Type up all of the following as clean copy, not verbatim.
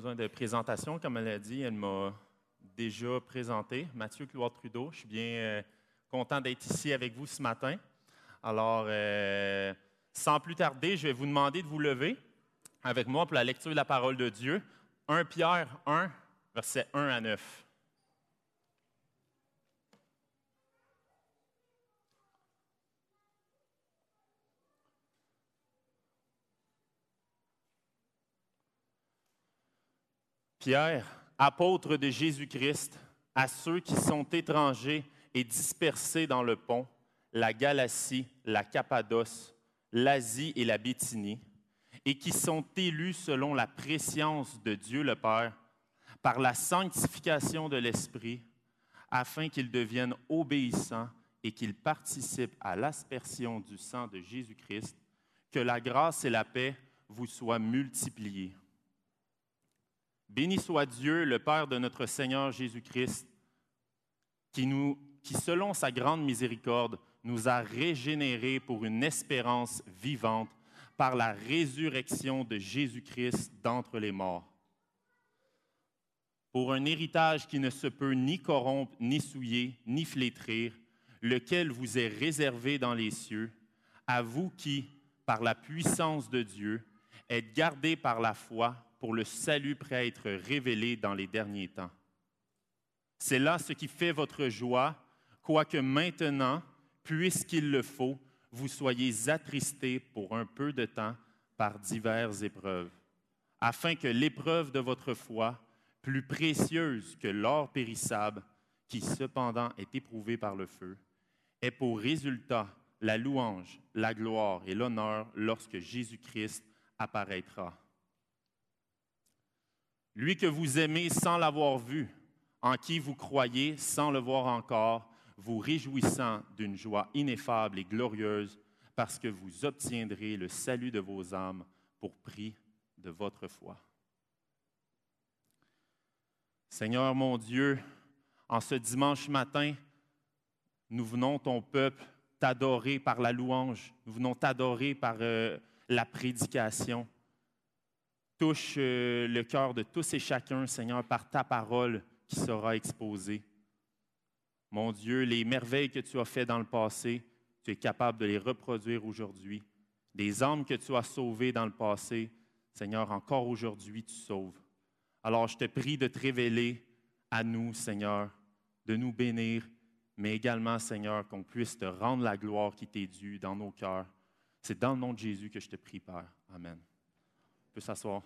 besoin de présentation. Comme elle a dit, elle m'a déjà présenté. Mathieu Cloire-Trudeau, je suis bien content d'être ici avec vous ce matin. Alors, sans plus tarder, je vais vous demander de vous lever avec moi pour la lecture de la parole de Dieu. 1 Pierre 1, versets 1 à 9. Pierre, apôtre de Jésus-Christ, à ceux qui sont étrangers et dispersés dans le Pont, la Galatie, la Cappadoce, l'Asie et la Bithynie, et qui sont élus selon la prescience de Dieu le Père, par la sanctification de l'Esprit, afin qu'ils deviennent obéissants et qu'ils participent à l'aspersion du sang de Jésus-Christ, que la grâce et la paix vous soient multipliées. Béni soit Dieu, le Père de notre Seigneur Jésus-Christ, qui, selon sa grande miséricorde, nous a régénérés pour une espérance vivante par la résurrection de Jésus-Christ d'entre les morts, pour un héritage qui ne se peut ni corrompre, ni souiller, ni flétrir, lequel vous est réservé dans les cieux, à vous qui, par la puissance de Dieu, êtes gardés par la foi pour le salut prêt à être révélé dans les derniers temps. C'est là ce qui fait votre joie, quoique maintenant, puisqu'il le faut, vous soyez attristés pour un peu de temps par diverses épreuves, afin que l'épreuve de votre foi, plus précieuse que l'or périssable, qui cependant est éprouvé par le feu, ait pour résultat la louange, la gloire et l'honneur lorsque Jésus-Christ apparaîtra. Lui que vous aimez sans l'avoir vu, en qui vous croyez sans le voir encore, vous réjouissant d'une joie ineffable et glorieuse, parce que vous obtiendrez le salut de vos âmes pour prix de votre foi. Seigneur mon Dieu, en ce dimanche matin, nous venons, ton peuple, t'adorer par la louange, nous venons t'adorer par la prédication. Touche le cœur de tous et chacun, Seigneur, par ta parole qui sera exposée. Mon Dieu, les merveilles que tu as faites dans le passé, tu es capable de les reproduire aujourd'hui. Des âmes que tu as sauvées dans le passé, Seigneur, encore aujourd'hui, tu sauves. Alors, je te prie de te révéler à nous, Seigneur, de nous bénir, mais également, Seigneur, qu'on puisse te rendre la gloire qui t'est due dans nos cœurs. C'est dans le nom de Jésus que je te prie, Père. Amen. On peut s'asseoir.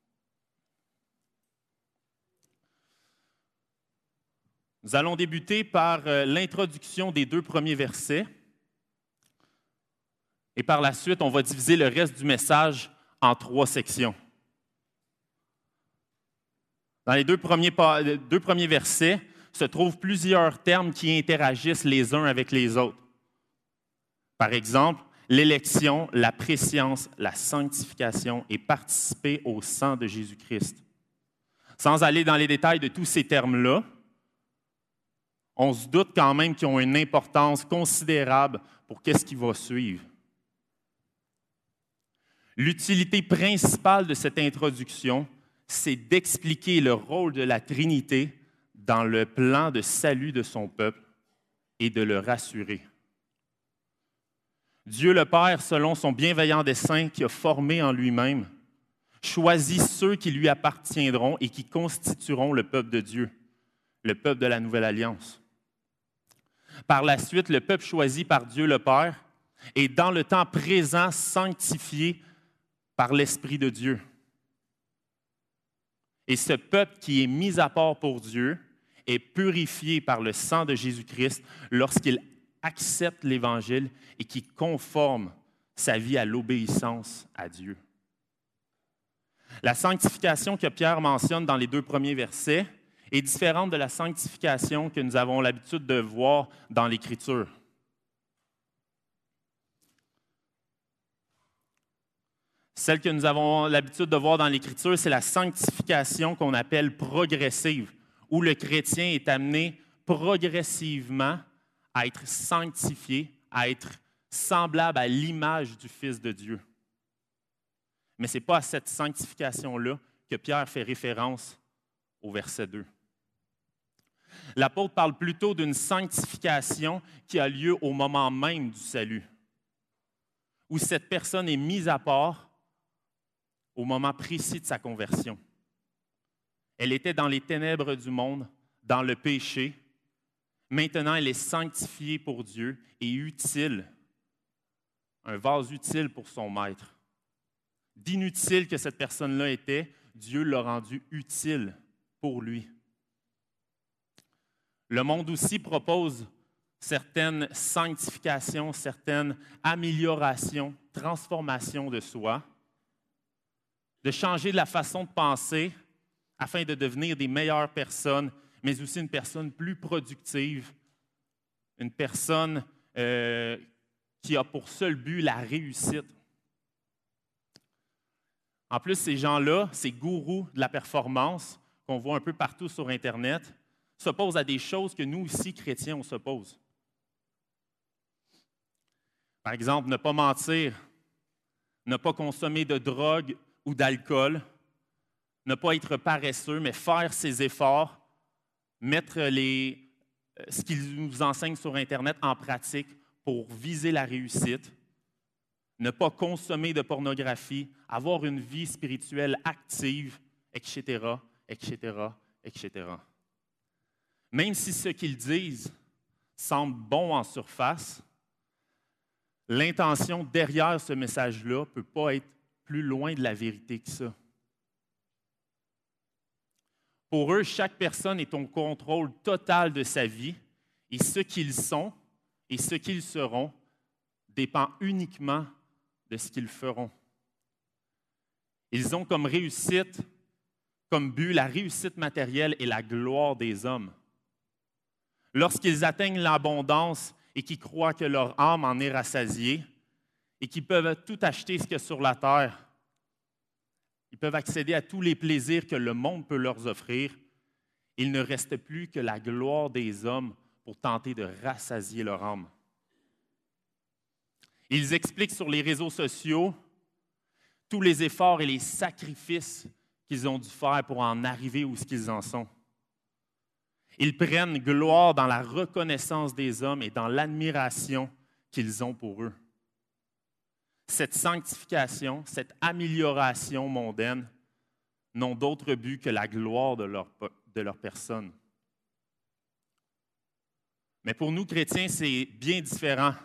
Nous allons débuter par l'introduction des 2 premiers versets. Et par la suite, on va diviser le reste du message en 3 sections. Dans les deux premiers versets se trouvent plusieurs termes qui interagissent les uns avec les autres. Par exemple, l'élection, la prescience, la sanctification et participer au sang de Jésus-Christ. Sans aller dans les détails de tous ces termes-là, on se doute quand même qu'ils ont une importance considérable pour ce qui va suivre. L'utilité principale de cette introduction, c'est d'expliquer le rôle de la Trinité dans le plan de salut de son peuple et de le rassurer. Dieu le Père, selon son bienveillant dessein qu'il a formé en lui-même, choisit ceux qui lui appartiendront et qui constitueront le peuple de Dieu, le peuple de la Nouvelle Alliance. Par la suite, le peuple choisi par Dieu le Père est dans le temps présent sanctifié par l'Esprit de Dieu. Et ce peuple qui est mis à part pour Dieu est purifié par le sang de Jésus-Christ lorsqu'il accepte l'Évangile et qui conforme sa vie à l'obéissance à Dieu. La sanctification que Pierre mentionne dans les 2 premiers versets est différente de la sanctification que nous avons l'habitude de voir dans l'Écriture. Celle que nous avons l'habitude de voir dans l'Écriture, c'est la sanctification qu'on appelle progressive, où le chrétien est amené progressivement à être sanctifié, à être semblable à l'image du Fils de Dieu. Mais ce n'est pas à cette sanctification-là que Pierre fait référence au verset 2. L'apôtre parle plutôt d'une sanctification qui a lieu au moment même du salut, où cette personne est mise à part au moment précis de sa conversion. Elle était dans les ténèbres du monde, dans le péché. Maintenant, elle est sanctifiée pour Dieu et utile, un vase utile pour son maître. D'inutile que cette personne-là était, Dieu l'a rendue utile pour lui. Le monde aussi propose certaines sanctifications, certaines améliorations, transformations de soi, de changer la façon de penser afin de devenir des meilleures personnes, mais aussi une personne plus productive, une personne qui a pour seul but la réussite. En plus, ces gens-là, ces gourous de la performance qu'on voit un peu partout sur Internet, s'opposent à des choses que nous aussi, chrétiens, on s'oppose. Par exemple, ne pas mentir, ne pas consommer de drogue ou d'alcool, ne pas être paresseux, mais faire ses efforts, mettre ce qu'ils nous enseignent sur Internet en pratique pour viser la réussite, ne pas consommer de pornographie, avoir une vie spirituelle active, etc., etc., etc. Même si ce qu'ils disent semble bon en surface, l'intention derrière ce message-là ne peut pas être plus loin de la vérité que ça. Pour eux, chaque personne est au contrôle total de sa vie et ce qu'ils sont et ce qu'ils seront dépend uniquement de ce qu'ils feront. Ils ont comme réussite, comme but, la réussite matérielle et la gloire des hommes. Lorsqu'ils atteignent l'abondance et qu'ils croient que leur âme en est rassasiée et qu'ils peuvent tout acheter ce qu'il y a sur la terre, ils peuvent accéder à tous les plaisirs que le monde peut leur offrir, il ne reste plus que la gloire des hommes pour tenter de rassasier leur âme. Ils expliquent sur les réseaux sociaux tous les efforts et les sacrifices qu'ils ont dû faire pour en arriver où ils en sont. Ils prennent gloire dans la reconnaissance des hommes et dans l'admiration qu'ils ont pour eux. Cette sanctification, cette amélioration mondaine n'ont d'autre but que la gloire de leur personne. Mais pour nous, chrétiens, c'est bien différent.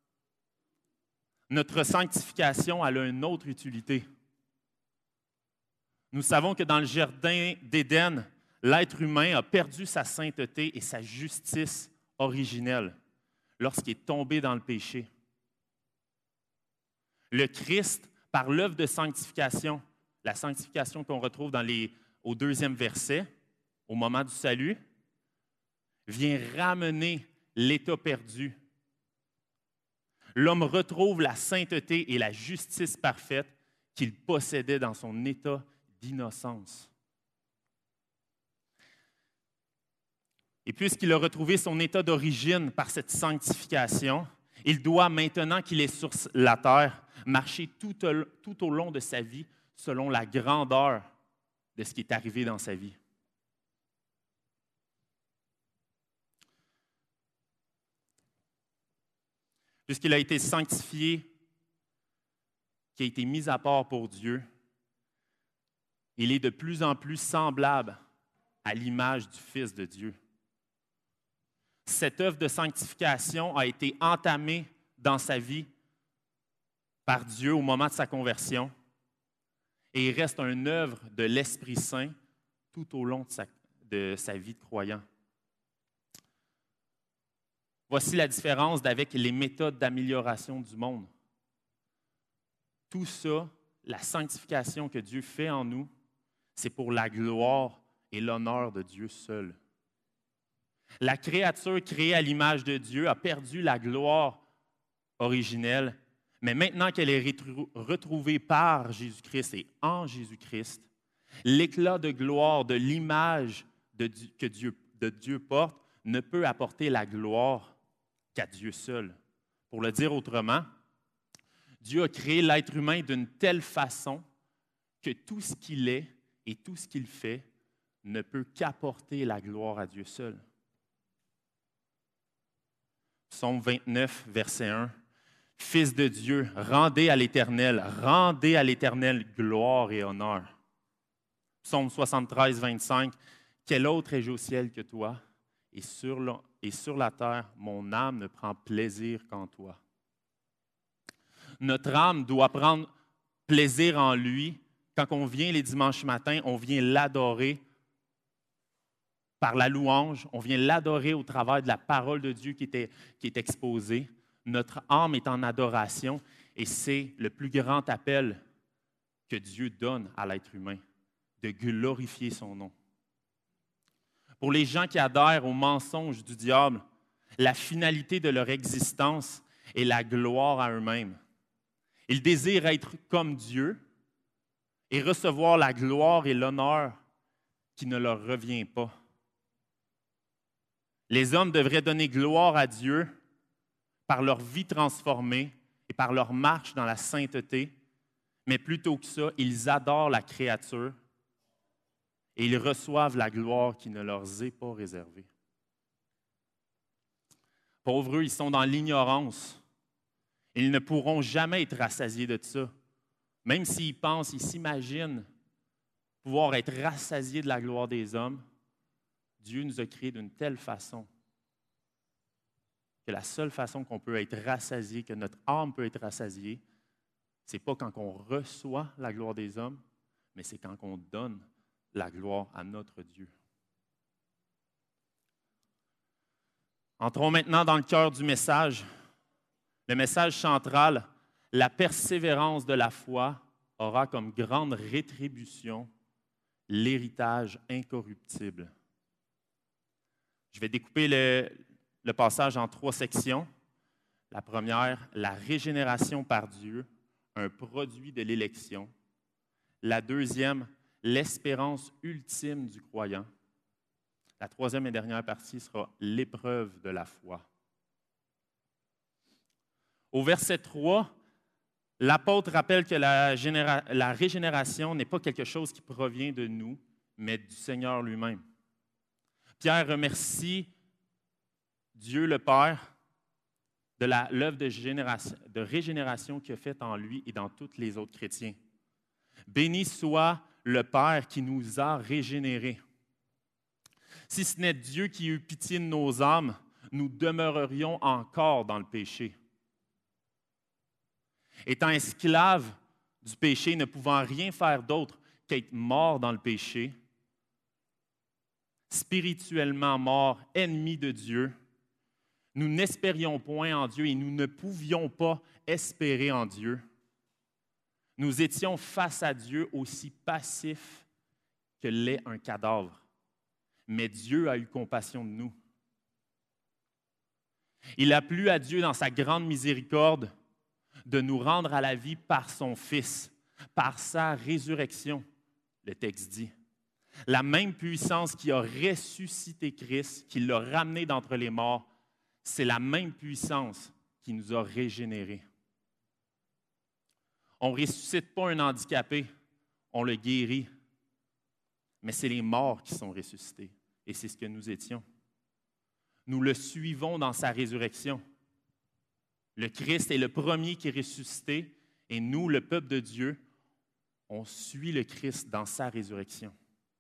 Notre sanctification elle a une autre utilité. Nous savons que dans le jardin d'Éden, l'être humain a perdu sa sainteté et sa justice originelle lorsqu'il est tombé dans le péché. Le Christ, par l'œuvre de sanctification, la sanctification qu'on retrouve au 2e verset, au moment du salut, vient ramener l'état perdu. L'homme retrouve la sainteté et la justice parfaite qu'il possédait dans son état d'innocence. Et puisqu'il a retrouvé son état d'origine par cette sanctification, il doit, maintenant qu'il est sur la terre, marcher tout au long de sa vie selon la grandeur de ce qui est arrivé dans sa vie. Puisqu'il a été sanctifié, qui a été mis à part pour Dieu, il est de plus en plus semblable à l'image du Fils de Dieu. Cette œuvre de sanctification a été entamée dans sa vie par Dieu au moment de sa conversion et il reste une œuvre de l'Esprit Saint tout au long de sa vie de croyant. Voici la différence avec les méthodes d'amélioration du monde. Tout ça, la sanctification que Dieu fait en nous, c'est pour la gloire et l'honneur de Dieu seul. La créature créée à l'image de Dieu a perdu la gloire originelle, mais maintenant qu'elle est retrouvée par Jésus-Christ et en Jésus-Christ, l'éclat de gloire de l'image de Dieu porte ne peut apporter la gloire qu'à Dieu seul. Pour le dire autrement, Dieu a créé l'être humain d'une telle façon que tout ce qu'il est et tout ce qu'il fait ne peut qu'apporter la gloire à Dieu seul. Psaume 29, verset 1. Fils de Dieu, rendez à l'Éternel gloire et honneur. Psaume 73, 25. Quel autre ai-je au ciel que toi? Et sur la terre, mon âme ne prend plaisir qu'en toi. Notre âme doit prendre plaisir en lui. Quand on vient les dimanches matins, on vient l'adorer par la louange, on vient l'adorer au travers de la parole de Dieu qui est exposée. Notre âme est en adoration et c'est le plus grand appel que Dieu donne à l'être humain, de glorifier son nom. Pour les gens qui adhèrent aux mensonges du diable, la finalité de leur existence est la gloire à eux-mêmes. Ils désirent être comme Dieu et recevoir la gloire et l'honneur qui ne leur revient pas. Les hommes devraient donner gloire à Dieu par leur vie transformée et par leur marche dans la sainteté, mais plutôt que ça, ils adorent la créature et ils reçoivent la gloire qui ne leur est pas réservée. Pauvres eux, ils sont dans l'ignorance. Ils ne pourront jamais être rassasiés de ça. Même s'ils pensent, ils s'imaginent pouvoir être rassasiés de la gloire des hommes, Dieu nous a créés d'une telle façon que la seule façon qu'on peut être rassasié, que notre âme peut être rassasiée, ce n'est pas quand on reçoit la gloire des hommes, mais c'est quand on donne la gloire à notre Dieu. Entrons maintenant dans le cœur du message. Le message central, la persévérance de la foi aura comme grande rétribution l'héritage incorruptible. Je vais découper le passage en 3 sections. La première, la régénération par Dieu, un produit de l'élection. La deuxième, l'espérance ultime du croyant. La troisième et dernière partie sera l'épreuve de la foi. Au verset 3, l'apôtre rappelle que la régénération n'est pas quelque chose qui provient de nous, mais du Seigneur lui-même. Pierre remercie Dieu le Père de l'œuvre de régénération qu'il a faite en lui et dans tous les autres chrétiens. Béni soit le Père qui nous a régénérés. Si ce n'est Dieu qui a eu pitié de nos âmes, nous demeurerions encore dans le péché. Étant esclaves du péché, ne pouvant rien faire d'autre qu'être morts dans le péché, spirituellement morts, ennemis de Dieu, nous n'espérions point en Dieu et nous ne pouvions pas espérer en Dieu. Nous étions face à Dieu aussi passifs que l'est un cadavre. Mais Dieu a eu compassion de nous. Il a plu à Dieu dans sa grande miséricorde de nous rendre à la vie par son Fils, par sa résurrection, le texte dit. La même puissance qui a ressuscité Christ, qui l'a ramené d'entre les morts, c'est la même puissance qui nous a régénérés. On ne ressuscite pas un handicapé, on le guérit. Mais c'est les morts qui sont ressuscités. Et c'est ce que nous étions. Nous le suivons dans sa résurrection. Le Christ est le premier qui est ressuscité et nous, le peuple de Dieu, on suit le Christ dans sa résurrection.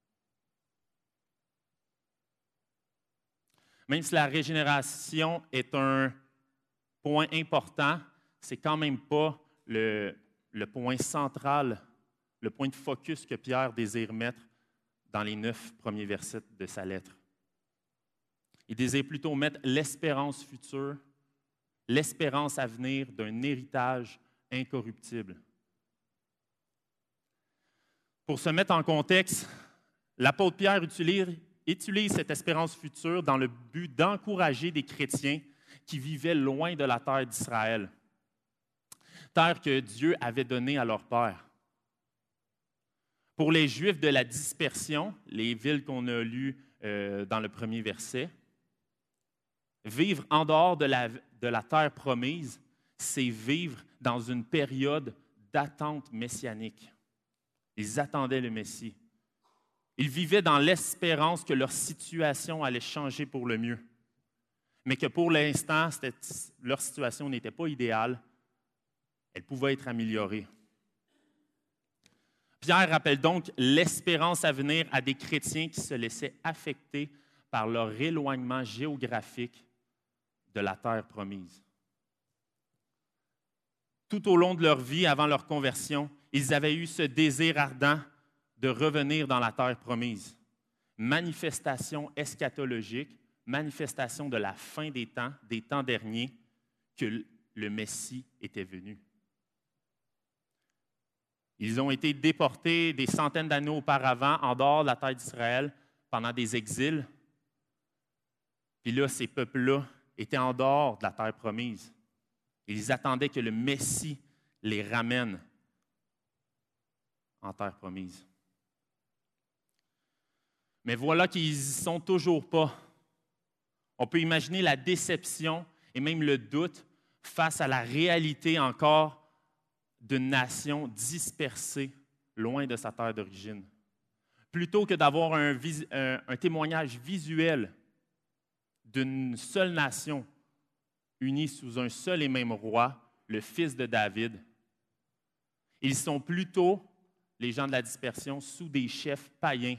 Même si la régénération est un point important, ce n'est quand même pas le point central, le point de focus que Pierre désire mettre dans les 9 premiers versets de sa lettre. Il désire plutôt mettre l'espérance future, l'espérance à venir d'un héritage incorruptible. Pour se mettre en contexte, l'apôtre Pierre utilise cette espérance future dans le but d'encourager des chrétiens qui vivaient loin de la terre d'Israël, terre que Dieu avait donnée à leur père. Pour les Juifs de la dispersion, les villes qu'on a lues dans le premier verset, vivre en dehors de la terre promise, c'est vivre dans une période d'attente messianique. Ils attendaient le Messie. Ils vivaient dans l'espérance que leur situation allait changer pour le mieux, mais que pour l'instant, leur situation n'était pas idéale. Elle pouvait être améliorée. Pierre rappelle donc l'espérance à venir à des chrétiens qui se laissaient affecter par leur éloignement géographique de la terre promise. Tout au long de leur vie, avant leur conversion, ils avaient eu ce désir ardent de revenir dans la terre promise. Manifestation eschatologique, manifestation de la fin des temps derniers, que le Messie était venu. Ils ont été déportés des centaines d'années auparavant en dehors de la terre d'Israël pendant des exils. Puis là, ces peuples-là étaient en dehors de la terre promise. Ils attendaient que le Messie les ramène en terre promise. Mais voilà qu'ils n'y sont toujours pas. On peut imaginer la déception et même le doute face à la réalité encore d'une nation dispersée loin de sa terre d'origine. Plutôt que d'avoir un témoignage visuel d'une seule nation unie sous un seul et même roi, le fils de David, ils sont plutôt, les gens de la dispersion, sous des chefs païens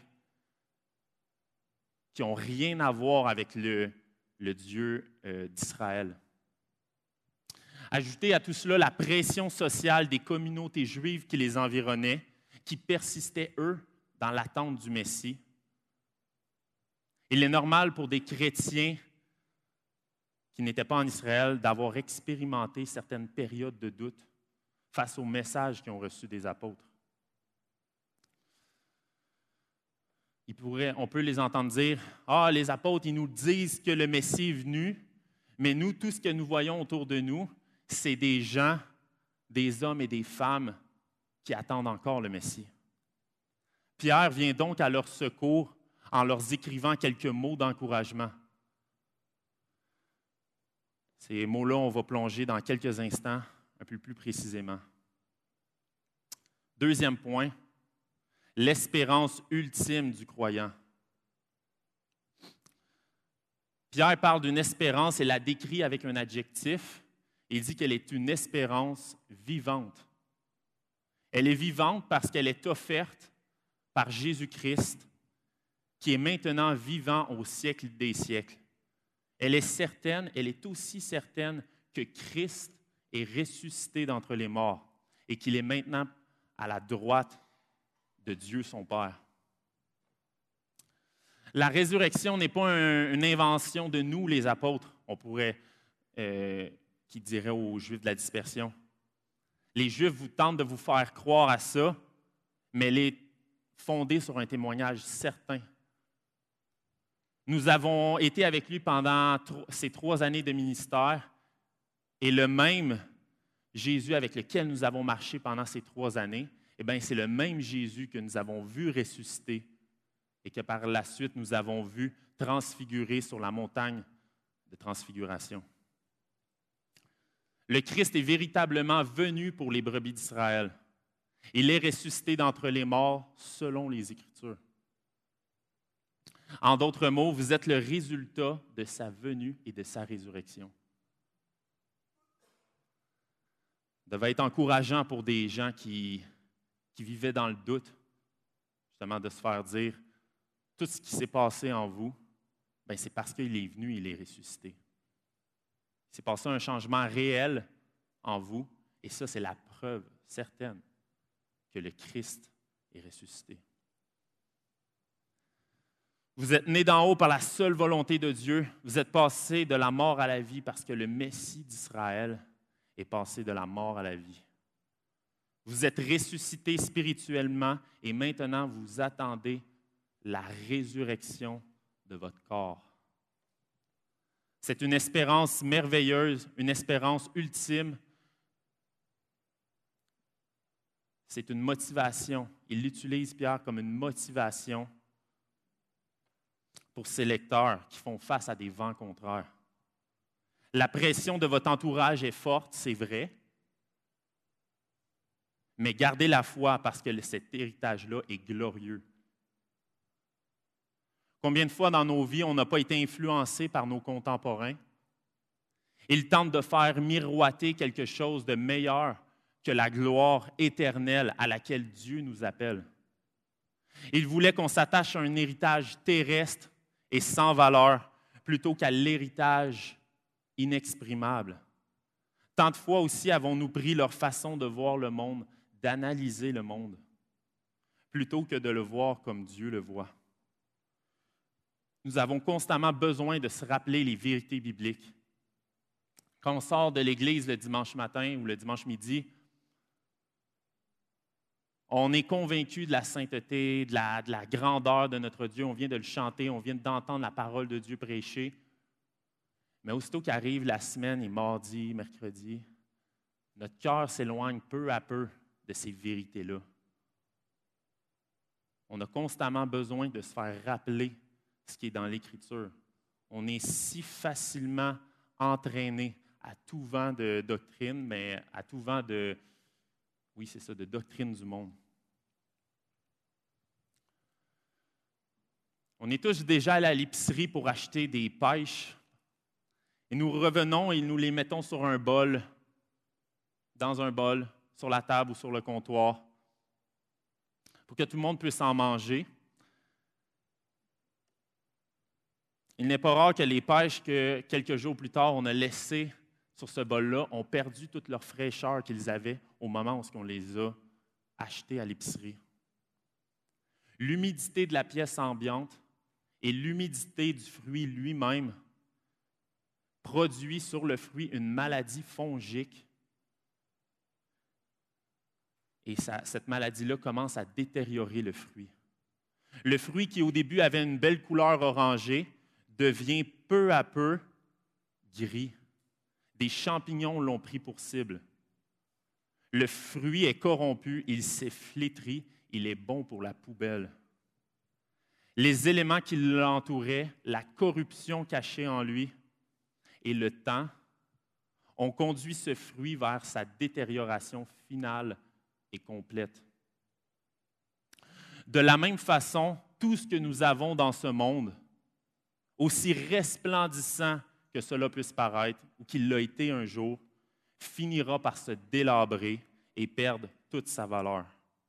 qui n'ont rien à voir avec le Dieu d'Israël. Ajoutez à tout cela la pression sociale des communautés juives qui les environnaient, qui persistaient, eux, dans l'attente du Messie. Il est normal pour des chrétiens qui n'étaient pas en Israël d'avoir expérimenté certaines périodes de doute face au message qu'ils ont reçu des apôtres. On peut les entendre dire « Ah, les apôtres, ils nous disent que le Messie est venu, mais nous, tout ce que nous voyons autour de nous, c'est des gens, des hommes et des femmes qui attendent encore le Messie. » Pierre vient donc à leur secours en leur écrivant quelques mots d'encouragement. Ces mots-là, on va plonger dans quelques instants, un peu plus précisément. Deuxième point, l'espérance ultime du croyant. Pierre parle d'une espérance et la décrit avec un adjectif. Il dit qu'elle est une espérance vivante. Elle est vivante parce qu'elle est offerte par Jésus-Christ, qui est maintenant vivant au siècle des siècles. Elle est certaine, elle est aussi certaine que Christ est ressuscité d'entre les morts et qu'il est maintenant à la droite de Dieu son Père. La résurrection n'est pas une invention de nous, les apôtres, on pourrait, qui dirait aux Juifs de la dispersion. Les Juifs vous tentent de vous faire croire à ça, mais elle est fondée sur un témoignage certain. Nous avons été avec lui pendant ces 3 années de ministère et le même Jésus avec lequel nous avons marché pendant ces 3 années, eh bien, c'est le même Jésus que nous avons vu ressusciter et que par la suite nous avons vu transfigurer sur la montagne de transfiguration. Le Christ est véritablement venu pour les brebis d'Israël. Il est ressuscité d'entre les morts selon les Écritures. En d'autres mots, vous êtes le résultat de sa venue et de sa résurrection. Ça devait être encourageant pour des gens qui vivaient dans le doute, justement de se faire dire tout ce qui s'est passé en vous, bien, c'est parce qu'il est venu, il est ressuscité. Il s'est passé un changement réel en vous, et ça, c'est la preuve certaine que le Christ est ressuscité. Vous êtes nés d'en haut par la seule volonté de Dieu. Vous êtes passés de la mort à la vie parce que le Messie d'Israël est passé de la mort à la vie. Vous êtes ressuscités spirituellement et maintenant vous attendez la résurrection de votre corps. C'est une espérance merveilleuse, une espérance ultime. C'est une motivation. Il l'utilise, Pierre, comme une motivation pour ses lecteurs qui font face à des vents contraires. La pression de votre entourage est forte, c'est vrai, mais gardez la foi parce que cet héritage-là est glorieux. Combien de fois dans nos vies on n'a pas été influencé par nos contemporains? Ils tentent de faire miroiter quelque chose de meilleur que la gloire éternelle à laquelle Dieu nous appelle. Ils voulaient qu'on s'attache à un héritage terrestre et sans valeur plutôt qu'à l'héritage inexprimable. Tant de fois aussi avons-nous pris leur façon de voir le monde, d'analyser le monde, plutôt que de le voir comme Dieu le voit. Nous avons constamment besoin de se rappeler les vérités bibliques. Quand on sort de l'Église le dimanche matin ou le dimanche midi, on est convaincu de la sainteté, de la grandeur de notre Dieu. On vient de le chanter, on vient d'entendre la parole de Dieu prêcher. Mais aussitôt qu'arrive la semaine et mardi, mercredi, notre cœur s'éloigne peu à peu de ces vérités-là. On a constamment besoin de se faire rappeler ce qui est dans l'Écriture. On est si facilement entraîné à tout vent de doctrine, mais à tout vent de doctrine du monde. On est tous déjà allés à l'épicerie pour acheter des pêches et nous revenons et nous les mettons sur un bol, dans un bol, sur la table ou sur le comptoir, pour que tout le monde puisse en manger. Il n'est pas rare que les pêches que quelques jours plus tard on a laissées sur ce bol-là ont perdu toute leur fraîcheur qu'ils avaient au moment où on les a achetées à l'épicerie. L'humidité de la pièce ambiante et l'humidité du fruit lui-même produit sur le fruit une maladie fongique. Et cette maladie-là commence à détériorer le fruit. Le fruit qui au début avait une belle couleur orangée devient peu à peu gris. Des champignons l'ont pris pour cible. Le fruit est corrompu, il s'est flétri, il est bon pour la poubelle. Les éléments qui l'entouraient, la corruption cachée en lui et le temps ont conduit ce fruit vers sa détérioration finale et complète. De la même façon, tout ce que nous avons dans ce monde, aussi resplendissant que cela puisse paraître, ou qu'il l'a été un jour, finira par se délabrer et perdre toute sa valeur.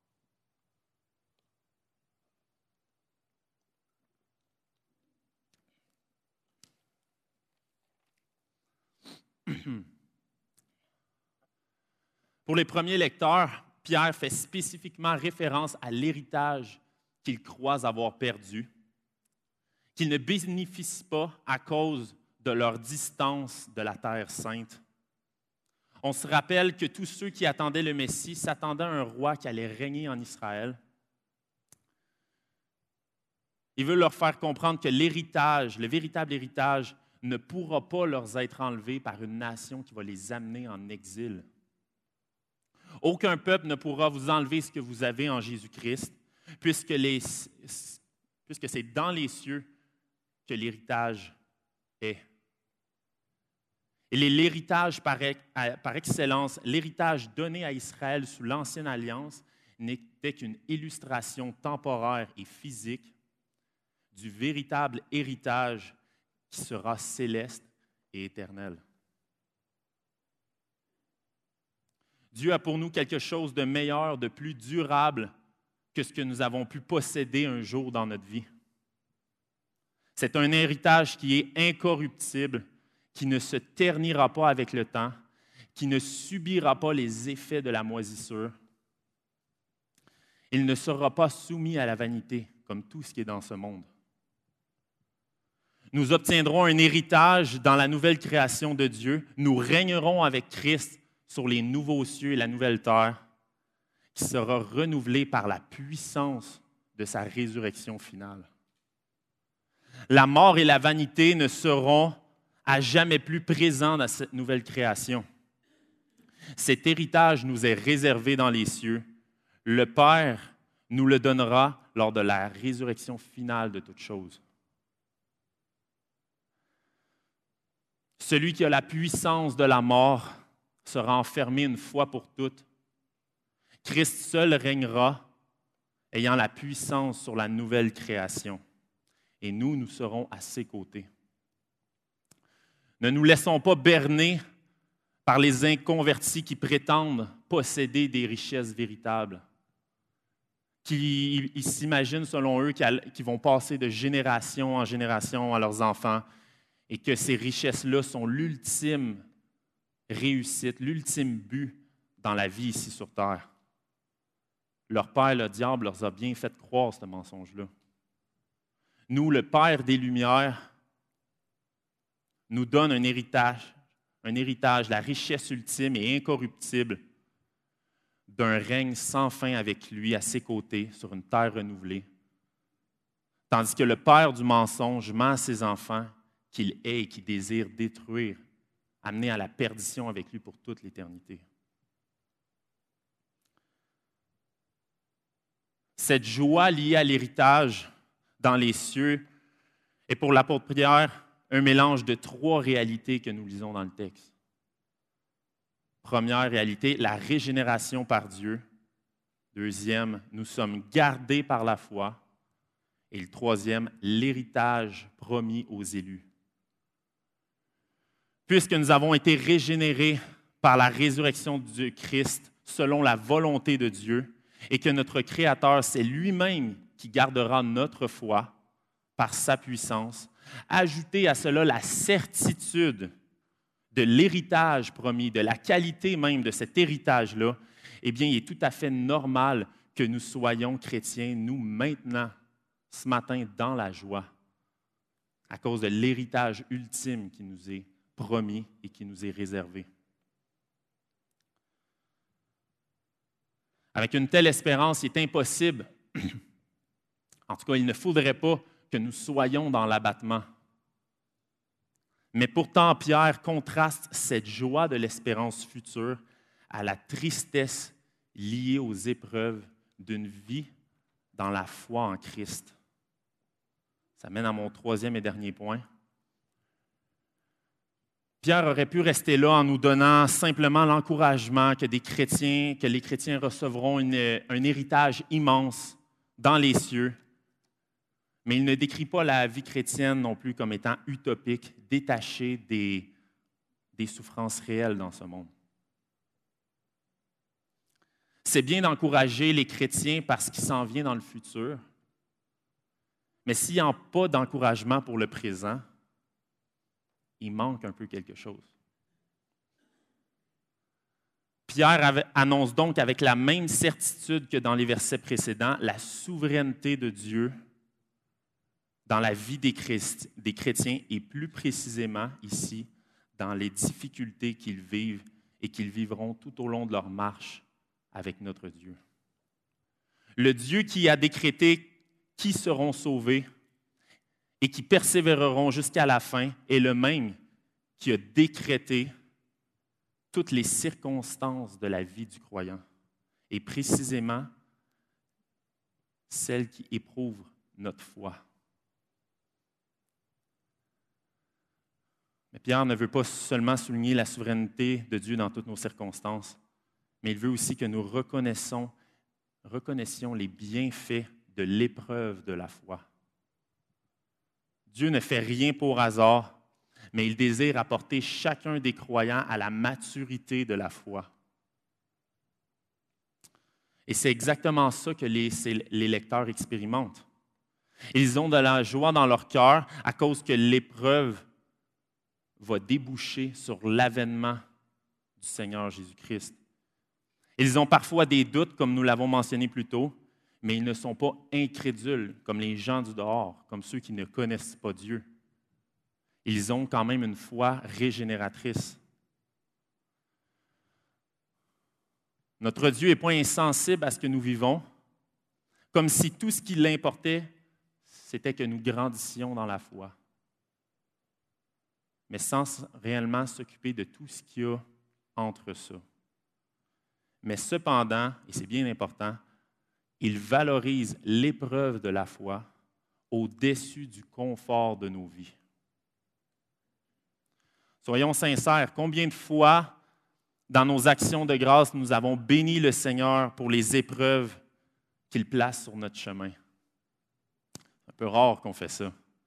Pour les premiers lecteurs, Pierre fait spécifiquement référence à l'héritage qu'ils croient avoir perdu, qu'ils ne bénéficient pas à cause de leur distance de la Terre sainte. On se rappelle que tous ceux qui attendaient le Messie s'attendaient à un roi qui allait régner en Israël. Il veut leur faire comprendre que l'héritage, le véritable héritage, ne pourra pas leur être enlevé par une nation qui va les amener en exil. Aucun peuple ne pourra vous enlever ce que vous avez en Jésus-Christ, puisque c'est dans les cieux que l'héritage est. Et l'héritage par excellence, l'héritage donné à Israël sous l'Ancienne Alliance n'était qu'une illustration temporaire et physique du véritable héritage qui sera céleste et éternel. Dieu a pour nous quelque chose de meilleur, de plus durable que ce que nous avons pu posséder un jour dans notre vie. C'est un héritage qui est incorruptible, qui ne se ternira pas avec le temps, qui ne subira pas les effets de la moisissure. Il ne sera pas soumis à la vanité, comme tout ce qui est dans ce monde. Nous obtiendrons un héritage dans la nouvelle création de Dieu. Nous régnerons avec Christ sur les nouveaux cieux et la nouvelle terre, qui sera renouvelée par la puissance de sa résurrection finale. La mort et la vanité ne seront à jamais plus présents dans cette nouvelle création. Cet héritage nous est réservé dans les cieux. Le Père nous le donnera lors de la résurrection finale de toutes choses. Celui qui a la puissance de la mort sera enfermé une fois pour toutes. Christ seul régnera, ayant la puissance sur la nouvelle création. et nous serons à ses côtés. Ne nous laissons pas berner par les inconvertis qui prétendent posséder des richesses véritables, qui s'imaginent, selon eux, qu'ils vont passer de génération en génération à leurs enfants et que ces richesses-là sont l'ultime réussite, l'ultime but dans la vie ici sur terre. Leur père, le diable, leur a bien fait croire ce mensonge-là. Nous, le Père des Lumières, nous donne un héritage, la richesse ultime et incorruptible d'un règne sans fin avec lui à ses côtés sur une terre renouvelée. Tandis que le père du mensonge ment à ses enfants qu'il hait et qu'il désire détruire, amener à la perdition avec lui pour toute l'éternité. Cette joie liée à l'héritage dans les cieux est pour l'apôtre Pierre un mélange de 3 réalités que nous lisons dans le texte. Première réalité, la régénération par Dieu. Deuxième, nous sommes gardés par la foi. Et le troisième, l'héritage promis aux élus. Puisque nous avons été régénérés par la résurrection du Christ selon la volonté de Dieu et que notre Créateur, c'est lui-même qui gardera notre foi par sa puissance, ajoutez à cela la certitude de l'héritage promis, de la qualité même de cet héritage-là, eh bien, il est tout à fait normal que nous soyons chrétiens, nous, maintenant, ce matin, dans la joie, à cause de l'héritage ultime qui nous est promis et qui nous est réservé. Avec une telle espérance, il est impossible, en tout cas, il ne faudrait pas que nous soyons dans l'abattement. Mais pourtant, Pierre contraste cette joie de l'espérance future à la tristesse liée aux épreuves d'une vie dans la foi en Christ. Ça mène à mon 3e et dernier point. Pierre aurait pu rester là en nous donnant simplement l'encouragement que les chrétiens recevront un héritage immense dans les cieux. Mais il ne décrit pas la vie chrétienne non plus comme étant utopique, détachée des souffrances réelles dans ce monde. C'est bien d'encourager les chrétiens parce qu'il s'en vient dans le futur, mais s'il n'y a pas d'encouragement pour le présent, il manque un peu quelque chose. Pierre annonce donc avec la même certitude que dans les versets précédents la souveraineté de Dieu dans la vie des chrétiens et plus précisément ici, dans les difficultés qu'ils vivent et qu'ils vivront tout au long de leur marche avec notre Dieu. Le Dieu qui a décrété qui seront sauvés et qui persévéreront jusqu'à la fin est le même qui a décrété toutes les circonstances de la vie du croyant et précisément celles qui éprouvent notre foi. Mais Pierre ne veut pas seulement souligner la souveraineté de Dieu dans toutes nos circonstances, mais il veut aussi que nous reconnaissions les bienfaits de l'épreuve de la foi. Dieu ne fait rien pour hasard, mais il désire apporter chacun des croyants à la maturité de la foi. Et c'est exactement ça que les lecteurs expérimentent. Ils ont de la joie dans leur cœur à cause que l'épreuve va déboucher sur l'avènement du Seigneur Jésus-Christ. Ils ont parfois des doutes, comme nous l'avons mentionné plus tôt, mais ils ne sont pas incrédules, comme les gens du dehors, comme ceux qui ne connaissent pas Dieu. Ils ont quand même une foi régénératrice. Notre Dieu n'est pas insensible à ce que nous vivons, comme si tout ce qui l'importait, c'était que nous grandissions dans la foi, mais sans réellement s'occuper de tout ce qu'il y a entre ça. Mais cependant, et c'est bien important, il valorise l'épreuve de la foi au-dessus du confort de nos vies. Soyons sincères, combien de fois, dans nos actions de grâce, nous avons béni le Seigneur pour les épreuves qu'il place sur notre chemin? C'est un peu rare qu'on fait ça.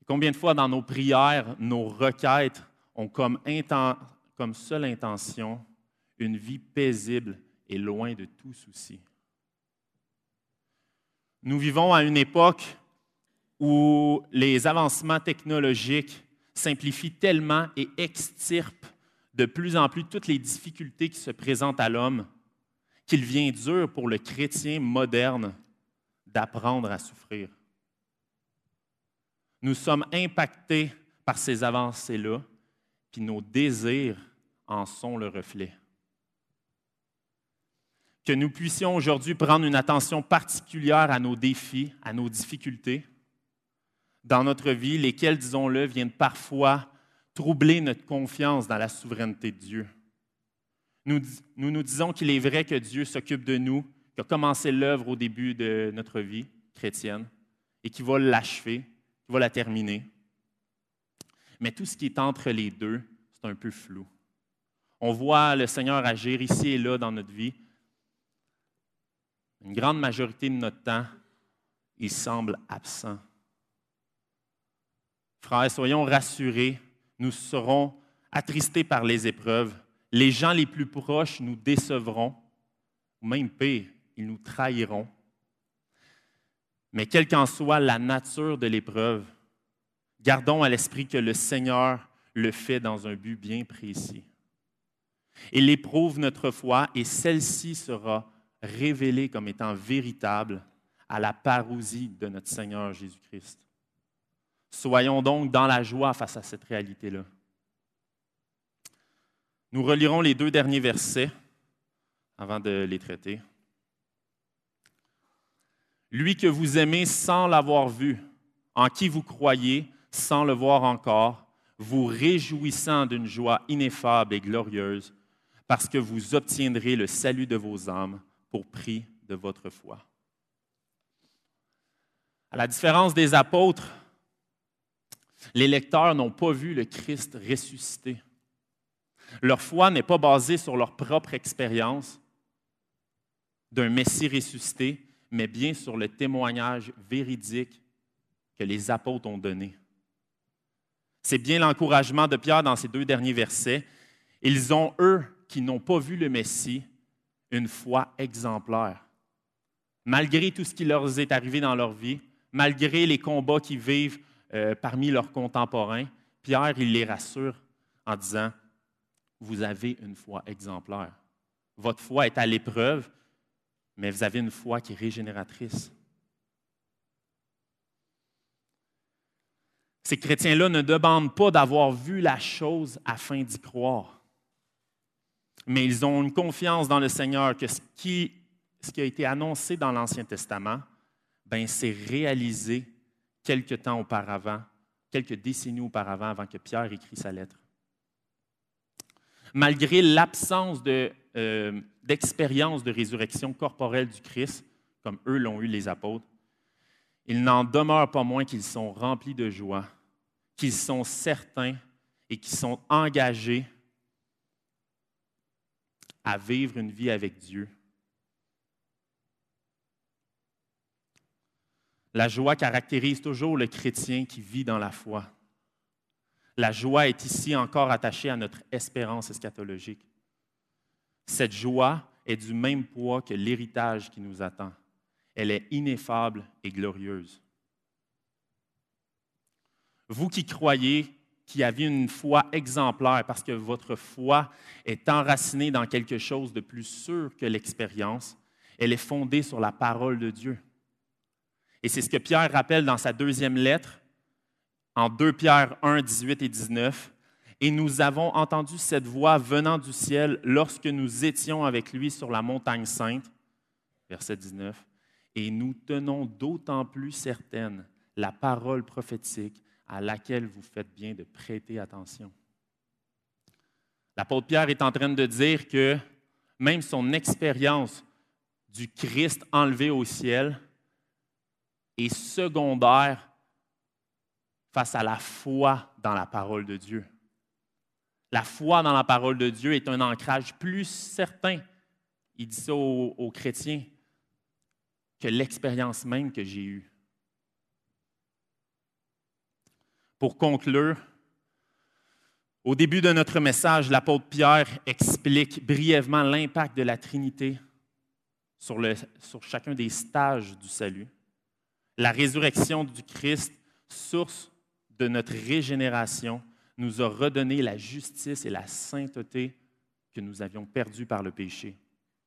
Combien de fois dans nos prières, nos requêtes ont comme seule intention une vie paisible et loin de tout souci. Nous vivons à une époque où les avancements technologiques simplifient tellement et extirpent de plus en plus toutes les difficultés qui se présentent à l'homme qu'il vient dur pour le chrétien moderne d'apprendre à souffrir. Nous sommes impactés par ces avancées-là, puis nos désirs en sont le reflet. Que nous puissions aujourd'hui prendre une attention particulière à nos défis, à nos difficultés dans notre vie, lesquels, disons-le, viennent parfois troubler notre confiance dans la souveraineté de Dieu. Nous disons qu'il est vrai que Dieu s'occupe de nous, qu'il a commencé l'œuvre au début de notre vie chrétienne et qu'il va l'achever, qu'il va la terminer. Mais tout ce qui est entre les deux, c'est un peu flou. On voit le Seigneur agir ici et là dans notre vie. Une grande majorité de notre temps, il semble absent. Frères, soyons rassurés, nous serons attristés par les épreuves. Les gens les plus proches nous décevront, ou même pire, ils nous trahiront. Mais quelle qu'en soit la nature de l'épreuve, gardons à l'esprit que le Seigneur le fait dans un but bien précis. Il éprouve notre foi et celle-ci sera révélée comme étant véritable à la parousie de notre Seigneur Jésus-Christ. Soyons donc dans la joie face à cette réalité-là. Nous relirons les 2 derniers versets avant de les traiter. Lui que vous aimez sans l'avoir vu, en qui vous croyez sans le voir encore, vous réjouissant d'une joie ineffable et glorieuse, parce que vous obtiendrez le salut de vos âmes pour prix de votre foi. À la différence des apôtres, les lecteurs n'ont pas vu le Christ ressuscité. Leur foi n'est pas basée sur leur propre expérience d'un Messie ressuscité, mais bien sur le témoignage véridique que les apôtres ont donné. C'est bien l'encouragement de Pierre dans ces 2 derniers versets. Ils ont, eux, qui n'ont pas vu le Messie, une foi exemplaire. Malgré tout ce qui leur est arrivé dans leur vie, malgré les combats qu'ils vivent parmi leurs contemporains, Pierre, il les rassure en disant « Vous avez une foi exemplaire. Votre foi est à l'épreuve, mais vous avez une foi qui est régénératrice. » Ces chrétiens-là ne demandent pas d'avoir vu la chose afin d'y croire. Mais ils ont une confiance dans le Seigneur que ce qui a été annoncé dans l'Ancien Testament, c'est réalisé quelques temps auparavant, quelques décennies auparavant, avant que Pierre écrit sa lettre. Malgré l'absence d'expérience de résurrection corporelle du Christ, comme eux l'ont eu les apôtres, il n'en demeure pas moins qu'ils sont remplis de joie, qu'ils sont certains et qu'ils sont engagés à vivre une vie avec Dieu. La joie caractérise toujours le chrétien qui vit dans la foi. La joie est ici encore attachée à notre espérance eschatologique. Cette joie est du même poids que l'héritage qui nous attend. Elle est ineffable et glorieuse. Vous qui croyez, qui avez une foi exemplaire parce que votre foi est enracinée dans quelque chose de plus sûr que l'expérience, elle est fondée sur la parole de Dieu. Et c'est ce que Pierre rappelle dans sa 2e lettre, en 2 Pierre 1, 18 et 19. « Et nous avons entendu cette voix venant du ciel lorsque nous étions avec lui sur la montagne sainte. » Verset 19. « Et nous tenons d'autant plus certaine la parole prophétique à laquelle vous faites bien de prêter attention. » L'apôtre Pierre est en train de dire que même son expérience du Christ enlevé au ciel est secondaire face à la foi dans la parole de Dieu. La foi dans la parole de Dieu est un ancrage plus certain, il dit ça aux chrétiens, que l'expérience même que j'ai eue. Pour conclure, au début de notre message, l'apôtre Pierre explique brièvement l'impact de la Trinité sur chacun des stages du salut. La résurrection du Christ, source de notre régénération, nous a redonné la justice et la sainteté que nous avions perdues par le péché.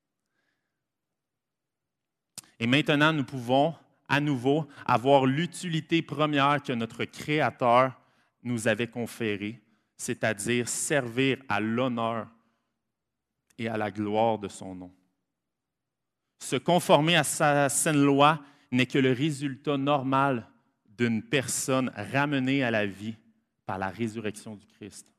Et maintenant, nous pouvons à nouveau avoir l'utilité première que notre Créateur nous avait conférée, c'est-à-dire servir à l'honneur et à la gloire de son nom. Se conformer à sa sainte loi n'est que le résultat normal d'une personne ramenée à la vie par la résurrection du Christ.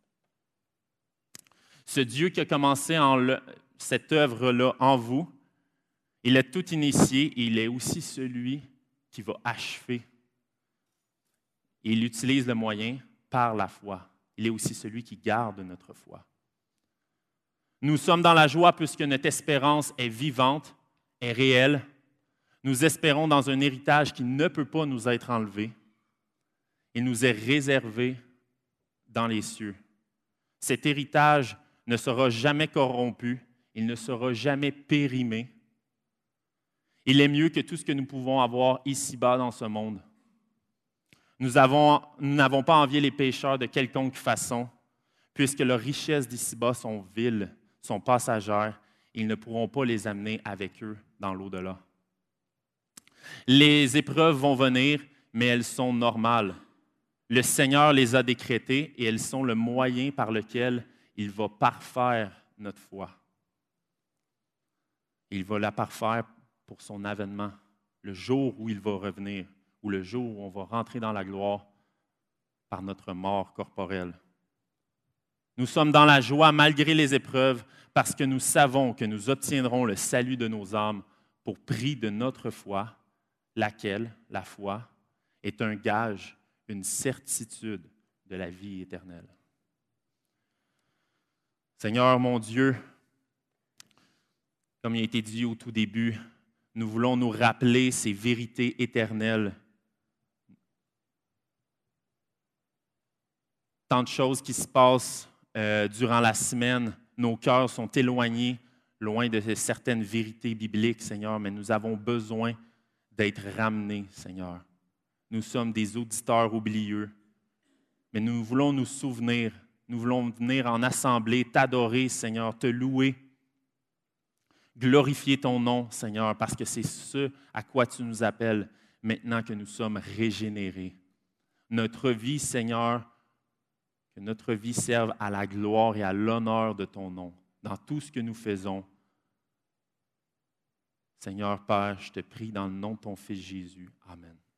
Ce Dieu qui a commencé cette œuvre-là en vous, il est tout initié et il est aussi celui qui va achever. Et il utilise le moyen par la foi. Il est aussi celui qui garde notre foi. Nous sommes dans la joie puisque notre espérance est vivante, est réelle. Nous espérons dans un héritage qui ne peut pas nous être enlevé. Il nous est réservé dans les cieux. Cet héritage ne sera jamais corrompu, il ne sera jamais périmé. Il est mieux que tout ce que nous pouvons avoir ici-bas dans ce monde. Nous n'avons pas envié les pécheurs de quelconque façon, puisque leurs richesses d'ici-bas sont viles, sont passagères, ils ne pourront pas les amener avec eux dans l'au-delà. Les épreuves vont venir, mais elles sont normales. Le Seigneur les a décrétées et elles sont le moyen par lequel il va parfaire notre foi. Il va la parfaire pour son avènement, le jour où il va revenir, ou le jour où on va rentrer dans la gloire par notre mort corporelle. Nous sommes dans la joie malgré les épreuves parce que nous savons que nous obtiendrons le salut de nos âmes pour prix de notre foi, laquelle, la foi, est un gage, une certitude de la vie éternelle. Seigneur, mon Dieu, comme il a été dit au tout début, nous voulons nous rappeler ces vérités éternelles. Tant de choses qui se passent durant la semaine, nos cœurs sont éloignés, loin de certaines vérités bibliques, Seigneur, mais nous avons besoin d'être ramenés, Seigneur. Nous sommes des auditeurs oublieux, mais nous voulons nous souvenir, nous voulons venir en assemblée, t'adorer, Seigneur, te louer, glorifier ton nom, Seigneur, parce que c'est ce à quoi tu nous appelles maintenant que nous sommes régénérés. Notre vie, Seigneur, que notre vie serve à la gloire et à l'honneur de ton nom, dans tout ce que nous faisons. Seigneur Père, je te prie dans le nom de ton Fils Jésus. Amen.